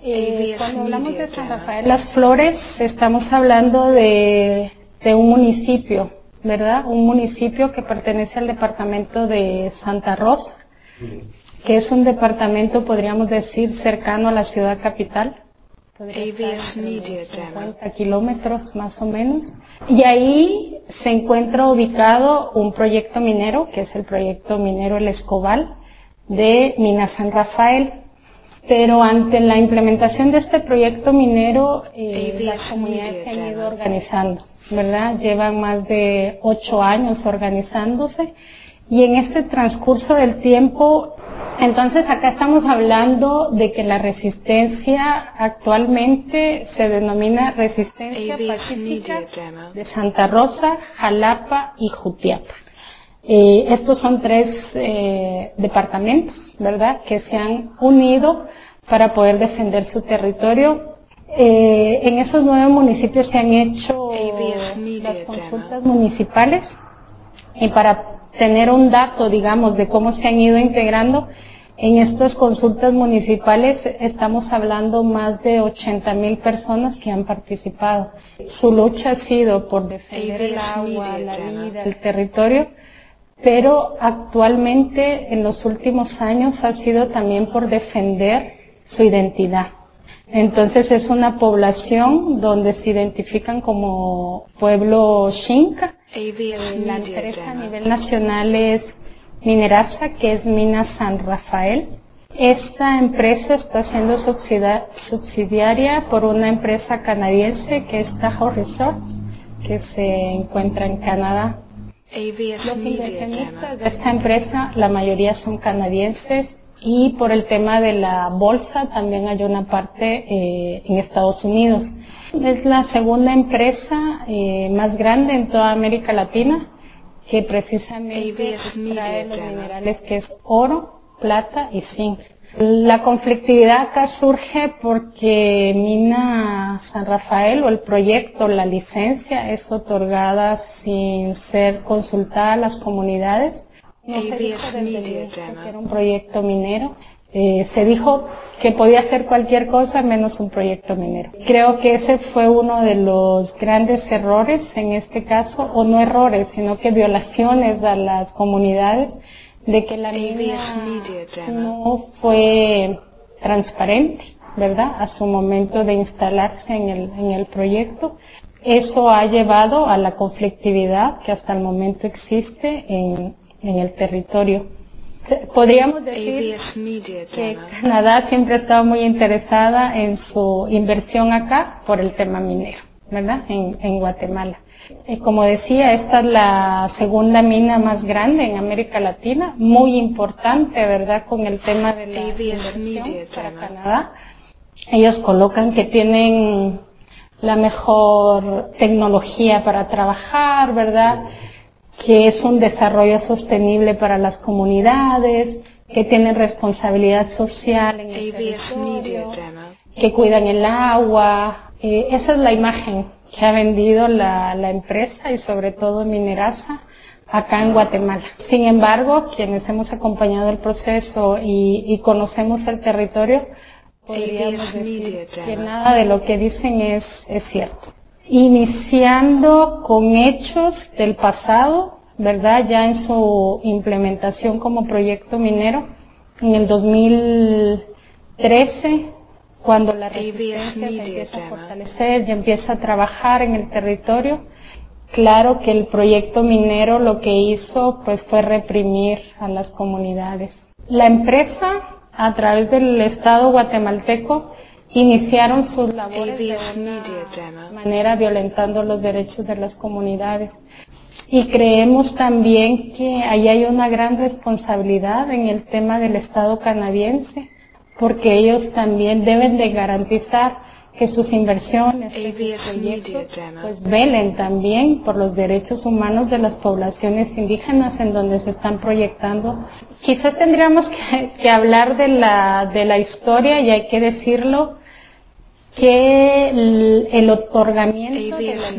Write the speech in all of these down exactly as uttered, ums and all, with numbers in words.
Eh, cuando hablamos de San Rafael Las Flores, estamos hablando de, de un municipio, ¿verdad? Un municipio que pertenece al departamento de Santa Rosa, que es un departamento, podríamos decir, cercano a la ciudad capital. Podría estar entre cincuenta kilómetros más o menos. Y ahí se encuentra ubicado un proyecto minero, que es el proyecto minero El Escobal de Mina San Rafael. Pero ante la implementación de este proyecto minero, eh, las comunidades se han ido organizando, ¿verdad? Llevan más de ocho años organizándose y en este transcurso del tiempo, entonces acá estamos hablando de que la resistencia actualmente se denomina Resistencia Pacífica de Santa Rosa, Jalapa y Jutiapa. Eh, estos son tres eh, departamentos, ¿verdad?, que se han unido para poder defender su territorio. Eh, en esos nueve municipios se han hecho las consultas municipales y para tener un dato, digamos, de cómo se han ido integrando, en estas consultas municipales estamos hablando más de ochenta mil personas que han participado. Su lucha ha sido por defender el agua, la vida, el territorio, pero actualmente en los últimos años ha sido también por defender su identidad. Entonces es una población donde se identifican como pueblo Xinca. La empresa a nivel nacional es Minerasa, que es Mina San Rafael. Esta empresa está siendo subsidiaria por una empresa canadiense que es Tahoe Resort, que se encuentra en Canadá. Los inversionistas de esta empresa, la mayoría son canadienses, y por el tema de la bolsa también hay una parte eh, en Estados Unidos. Es la segunda empresa eh, más grande en toda América Latina que precisamente extrae los minerales que es oro, plata y zinc. La conflictividad acá surge porque Mina San Rafael o el proyecto, la licencia es otorgada sin ser consultada a las comunidades. No se dijo desde el inicio que era un proyecto minero. Eh, se dijo que podía ser cualquier cosa menos un proyecto minero. Creo que ese fue uno de los grandes errores en este caso, o no errores, sino que violaciones a las comunidades, de que la mina no fue transparente, ¿verdad?, a su momento de instalarse en el, en el proyecto. Eso ha llevado a la conflictividad que hasta el momento existe en, en el territorio. Podríamos decir que Canadá siempre ha estado muy interesada en su inversión acá por el tema minero, ¿verdad?, en, en Guatemala. Eh, como decía, esta es la segunda mina más grande en América Latina, muy importante, ¿verdad?, con el tema de la inversión para Canadá. Ellos colocan que tienen la mejor tecnología para trabajar, ¿verdad?, que es un desarrollo sostenible para las comunidades, que tienen responsabilidad social en el territorio, que cuidan el agua. Eh, esa es la imagen que ha vendido la, la empresa y sobre todo Minerasa acá en Guatemala. Sin embargo, quienes hemos acompañado el proceso y, y conocemos el territorio, podríamos decir que nada de lo que dicen es, es cierto. Iniciando con hechos del pasado, ¿verdad?, ya en su implementación como proyecto minero, en el dos mil trece, cuando la resistencia se empieza a fortalecer y empieza a trabajar en el territorio, claro que el proyecto minero lo que hizo pues fue reprimir a las comunidades. La empresa, a través del Estado guatemalteco, iniciaron sus labores de una manera violentando los derechos de las comunidades. Y creemos también que ahí hay una gran responsabilidad en el tema del Estado canadiense, porque ellos también deben de garantizar que sus inversiones, que sus proyectos, pues velen también por los derechos humanos de las poblaciones indígenas en donde se están proyectando. Quizás tendríamos que, que hablar de la, de la historia, y hay que decirlo, que el, el otorgamiento de la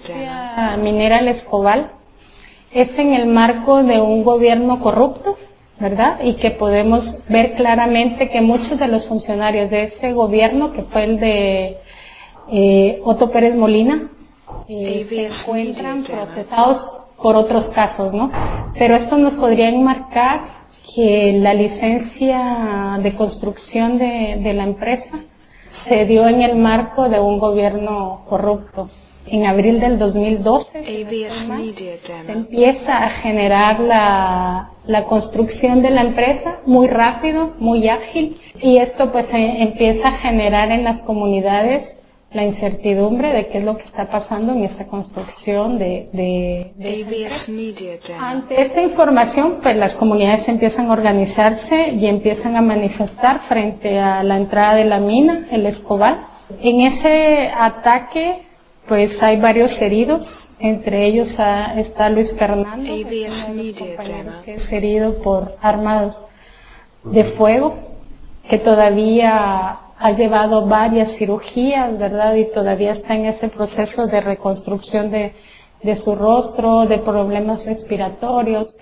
licencia minera El Escobal es en el marco de un gobierno corrupto, ¿verdad? Y que podemos ver claramente que muchos de los funcionarios de ese gobierno, que fue el de eh, Otto Pérez Molina, eh, se encuentran procesados por otros casos, ¿no? Pero esto nos podría enmarcar que la licencia de construcción de, de la empresa se dio en el marco de un gobierno corrupto. En abril del dos mil doce se empieza a generar la, la construcción de la empresa muy rápido, muy ágil, y esto pues eh, empieza a generar en las comunidades la incertidumbre de qué es lo que está pasando en esa construcción de, de, de esa empresa. Ante esta información, pues las comunidades empiezan a organizarse y empiezan a manifestar frente a la entrada de la mina, el Escobal. En ese ataque pues hay varios heridos, entre ellos está Luis Fernando, uno de los compañeros que es herido por armas de fuego, que todavía ha llevado varias cirugías, ¿verdad? Y todavía está en ese proceso de reconstrucción de, de su rostro, de problemas respiratorios.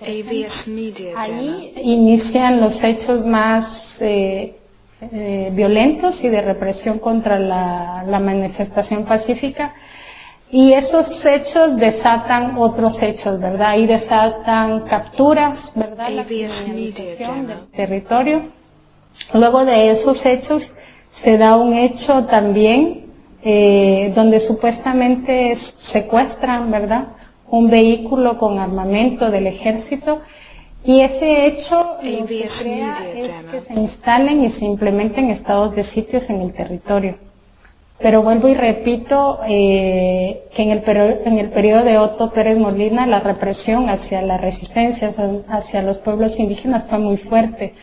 Ahí inician los hechos más eh, eh, violentos y de represión contra la, la manifestación pacífica. Y esos hechos desatan otros hechos, ¿verdad? Y desatan capturas, ¿verdad? La criminalización del territorio. Luego de esos hechos se da un hecho también eh, donde supuestamente secuestran, ¿verdad?, un vehículo con armamento del ejército, y ese hecho lo que crea es que se instalen y se implementen estados de sitios en el territorio. Pero vuelvo y repito eh, que en el, periodo, en el periodo de Otto Pérez Molina la represión hacia la resistencia, hacia los pueblos indígenas fue muy fuerte.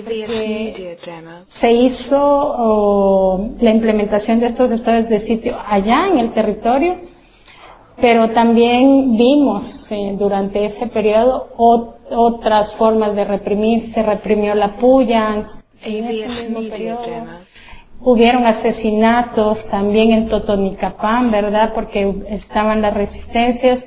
Se hizo oh, la implementación de estos estados de sitio allá en el territorio, pero también vimos eh, durante ese periodo ot otras formas de reprimir. Se reprimió la puya, en ese mismo periodo hubieron asesinatos también en Totonicapán, ¿verdad?, porque estaban las resistencias.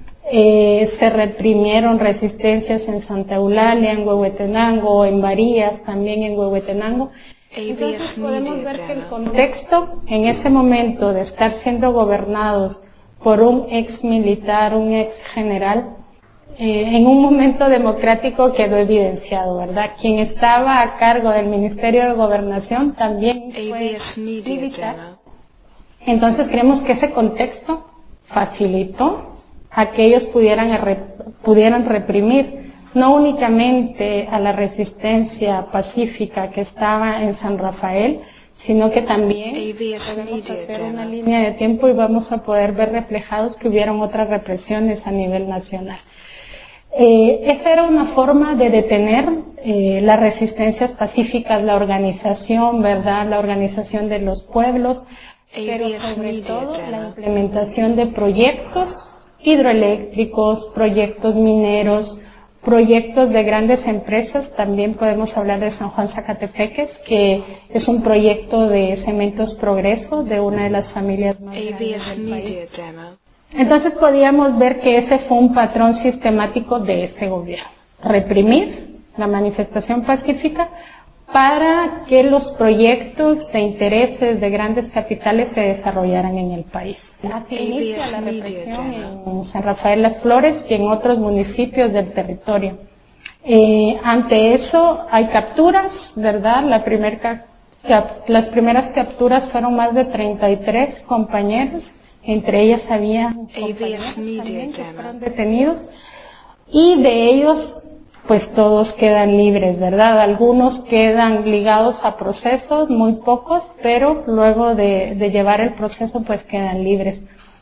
Eh, se reprimieron resistencias en Santa Eulalia, en Huehuetenango, en Varías, también en Huehuetenango. Entonces podemos ver que el contexto en ese momento de estar siendo gobernados por un ex militar, un ex general, eh, en un momento democrático quedó evidenciado, ¿verdad? Quien estaba a cargo del Ministerio de Gobernación también fue militar. Entonces creemos que ese contexto facilitó a que ellos pudieran, pudieran reprimir no únicamente a la resistencia pacífica que estaba en San Rafael, sino que también podemos hacer una línea de tiempo y vamos a poder ver reflejados que hubieron otras represiones a nivel nacional. Eh, esa era una forma de detener eh, las resistencias pacíficas, la organización, ¿verdad?, la organización de los pueblos, pero sobre todo la implementación de proyectos hidroeléctricos, proyectos mineros, proyectos de grandes empresas. También podemos hablar de San Juan Zacatepeques, que es un proyecto de Cementos Progreso, de una de las familias más grandes del país. Entonces podíamos ver que ese fue un patrón sistemático de ese gobierno: reprimir la manifestación pacífica para que los proyectos de intereses de grandes capitales se desarrollaran en el país. Así inicia la represión en San Rafael Las Flores y en otros municipios del territorio. Eh, ante eso hay capturas, ¿verdad? La primer cap cap las primeras capturas fueron más de treinta y tres compañeros, entre ellas había compañeros también que fueron detenidos, y de ellos pues todos quedan libres, ¿verdad? Algunos quedan ligados a procesos, muy pocos, pero luego de, de llevar el proceso pues quedan libres.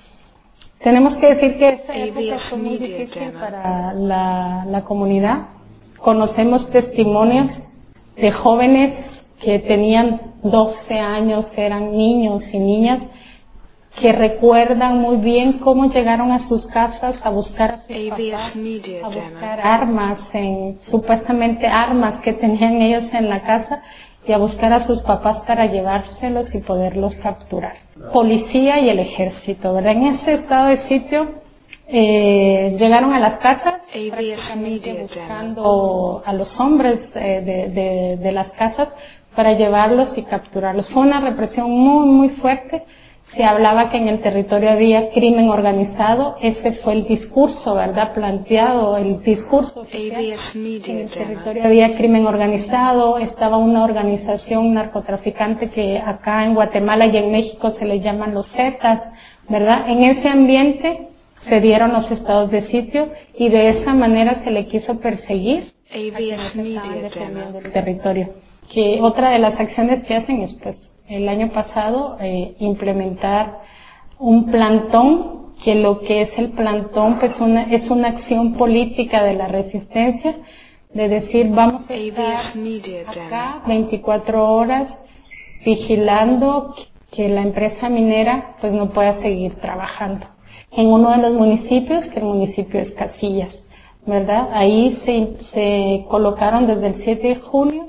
Tenemos que decir que esa época fue muy difícil para la, la comunidad. Conocemos testimonios de jóvenes que tenían doce años, eran niños y niñas, que recuerdan muy bien cómo llegaron a sus casas a buscar a sus papás, a buscar armas, en, supuestamente armas que tenían ellos en la casa, y a buscar a sus papás para llevárselos y poderlos capturar. Policía y el ejército, ¿verdad? En ese estado de sitio eh, llegaron a las casas prácticamente buscando a los hombres eh, de, de, de las casas para llevarlos y capturarlos. Fue una represión muy, muy fuerte. Se hablaba que en el territorio había crimen organizado. Ese fue el discurso, ¿verdad?, planteado, el discurso oficial. En el territorio había crimen organizado, estaba una organización narcotraficante que acá en Guatemala y en México se le llaman los Zetas, ¿verdad? En ese ambiente se dieron los estados de sitio y de esa manera se le quiso perseguir a quienes estaban defendiendo el territorio. Que otra de las acciones que hacen es, pues, el año pasado eh, implementar un plantón, que lo que es el plantón pues una, es una acción política de la resistencia, de decir vamos a estar acá veinticuatro horas vigilando que la empresa minera pues no pueda seguir trabajando. En uno de los municipios, que el municipio es Casillas, ¿verdad? Ahí se, se colocaron desde el siete de junio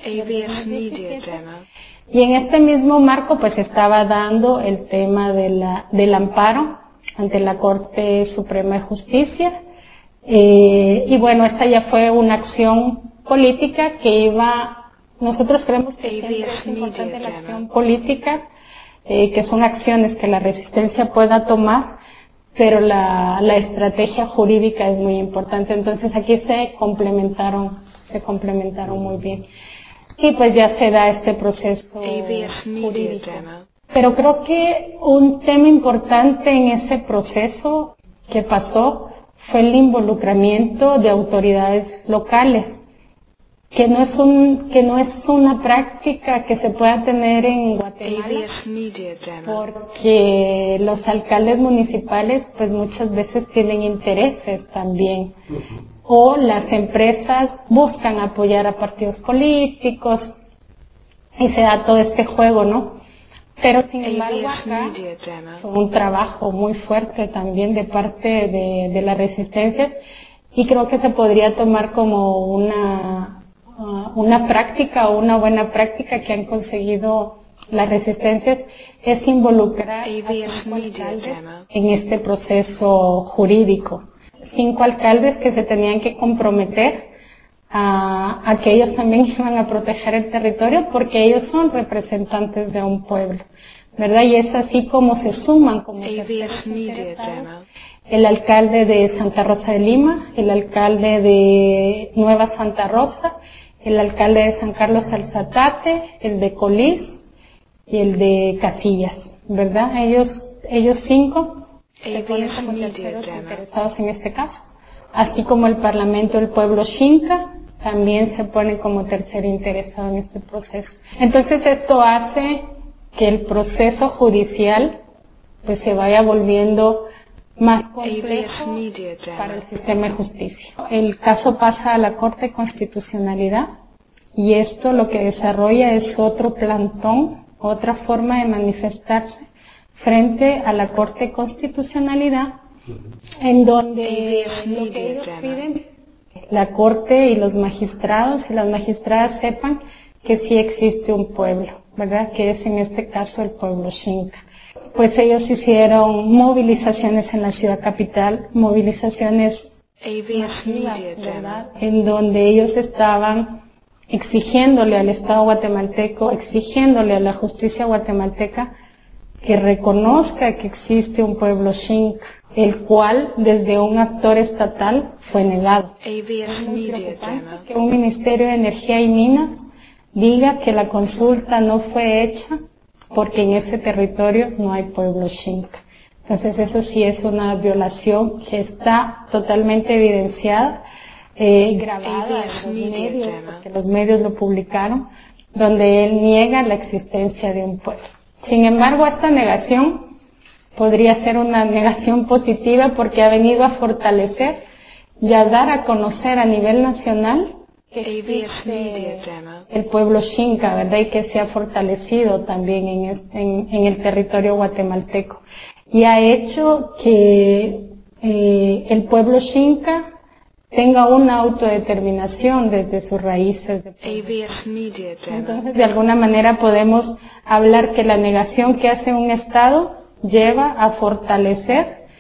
y en este mismo marco pues estaba dando el tema de la, del amparo ante la Corte Suprema de Justicia eh, y bueno, esta ya fue una acción política que iba, nosotros creemos que siempre es importante la acción política, eh, que son acciones que la resistencia pueda tomar, pero la, la estrategia jurídica es muy importante. Entonces aquí se complementaron, se complementaron muy bien. Y pues ya se da este proceso jurídico. Pero creo que un tema importante en ese proceso que pasó fue el involucramiento de autoridades locales, que no es un, que no es una práctica que se pueda tener en Guatemala, porque los alcaldes municipales pues muchas veces tienen intereses también, o las empresas buscan apoyar a partidos políticos y se da todo este juego, ¿no? Pero sin embargo acá fue un trabajo muy fuerte también de parte de, de las resistencias y creo que se podría tomar como una una práctica o una buena práctica que han conseguido las resistencias es involucrar a cinco alcaldes en este proceso jurídico. Cinco alcaldes que se tenían que comprometer a, a que ellos también iban a proteger el territorio porque ellos son representantes de un pueblo, ¿verdad? Y es así como se suman como terceros interesados el alcalde de Santa Rosa de Lima, el alcalde de Nueva Santa Rosa, el alcalde de San Carlos Alzatate, el de Colís y el de Casillas, ¿verdad? Ellos, ellos cinco se ponen como terceros interesados en este caso, así como el Parlamento del Pueblo Xinca también se pone como tercer interesado en este proceso. Entonces esto hace que el proceso judicial pues se vaya volviendo más complejo para el sistema de justicia. El caso pasa a la Corte de Constitucionalidad y esto lo que desarrolla es otro plantón, otra forma de manifestarse frente a la Corte de Constitucionalidad, en donde lo que ellos piden, la Corte y los magistrados y las magistradas sepan que sí existe un pueblo, ¿verdad? Que es en este caso el pueblo Xinca. Pues ellos hicieron movilizaciones en la ciudad capital, movilizaciones masivas, ¿verdad? En donde ellos estaban exigiéndole al Estado guatemalteco, exigiéndole a la justicia guatemalteca que reconozca que existe un pueblo Xinca, el cual desde un actor estatal fue negado. Es muy preocupante que un Ministerio de Energía y Minas diga que la consulta no fue hecha porque en ese territorio no hay pueblo Xinca. Entonces eso sí es una violación que está totalmente evidenciada, eh, grabada en los medios, porque los medios lo publicaron, donde él niega la existencia de un pueblo. Sin embargo, esta negación podría ser una negación positiva porque ha venido a fortalecer y a dar a conocer a nivel nacional que existe el pueblo Xinca, ¿verdad? Y que se ha fortalecido también en, el, en, en el territorio guatemalteco. Y ha hecho que eh, el pueblo Xinca tenga una autodeterminación desde sus raíces. De Entonces, de alguna manera podemos hablar que la negación que hace un Estado lleva a fortalecer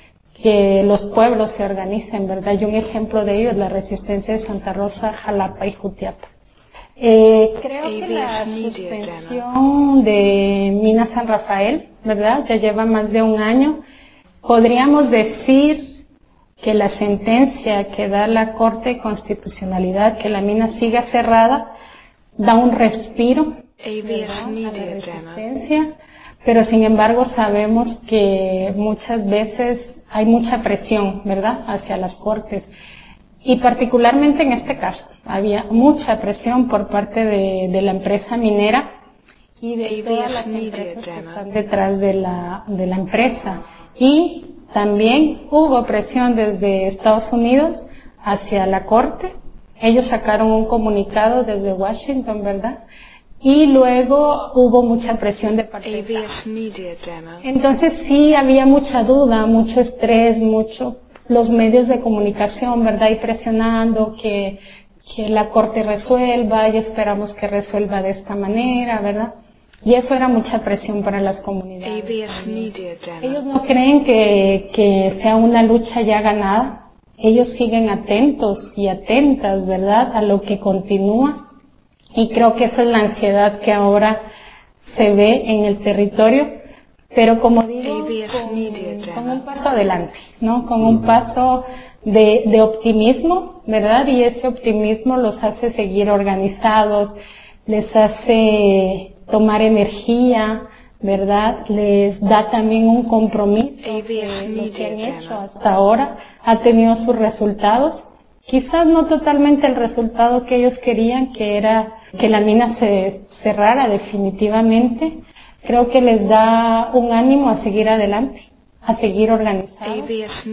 que los pueblos se organicen, ¿verdad? Y un ejemplo de ello es la resistencia de Santa Rosa, Jalapa y Jutiapa. Eh, creo que la suspensión de Mina San Rafael, ¿verdad? Ya lleva más de un año. Podríamos decir que la sentencia que da la Corte de Constitucionalidad, que la mina siga cerrada, da un respiro a la resistencia, pero sin embargo sabemos que muchas veces hay mucha presión, ¿verdad?, hacia las Cortes. Y particularmente en este caso, había mucha presión por parte de, de la empresa minera y de todas las empresas que están detrás de la, de la empresa. Y también hubo presión desde Estados Unidos hacia la Corte. Ellos sacaron un comunicado desde Washington, ¿verdad? Y luego hubo mucha presión de parte de Estados Unidos. Entonces sí había mucha duda, mucho estrés, mucho los medios de comunicación, ¿verdad? Y presionando que, que la Corte resuelva y esperamos que resuelva de esta manera, ¿verdad? Y eso era mucha presión para las comunidades. Ellos no creen que, que sea una lucha ya ganada. Ellos siguen atentos y atentas, ¿verdad?, a lo que continúa. Y creo que esa es la ansiedad que ahora se ve en el territorio, pero como digo, con, con un paso adelante, ¿no? Con un paso de, de optimismo, ¿verdad? Y ese optimismo los hace seguir organizados, les hace tomar energía, ¿verdad? Les da también un compromiso que lo que han hecho hasta ahora ha tenido sus resultados. Quizás no totalmente el resultado que ellos querían, que era que la mina se cerrara definitivamente. Creo que les da un ánimo a seguir adelante, a seguir organizados,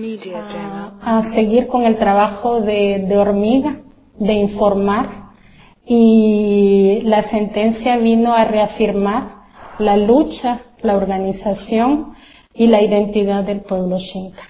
a, a seguir con el trabajo de, de hormiga, de informar. Y la sentencia vino a reafirmar la lucha, la organización y la identidad del pueblo Xinca.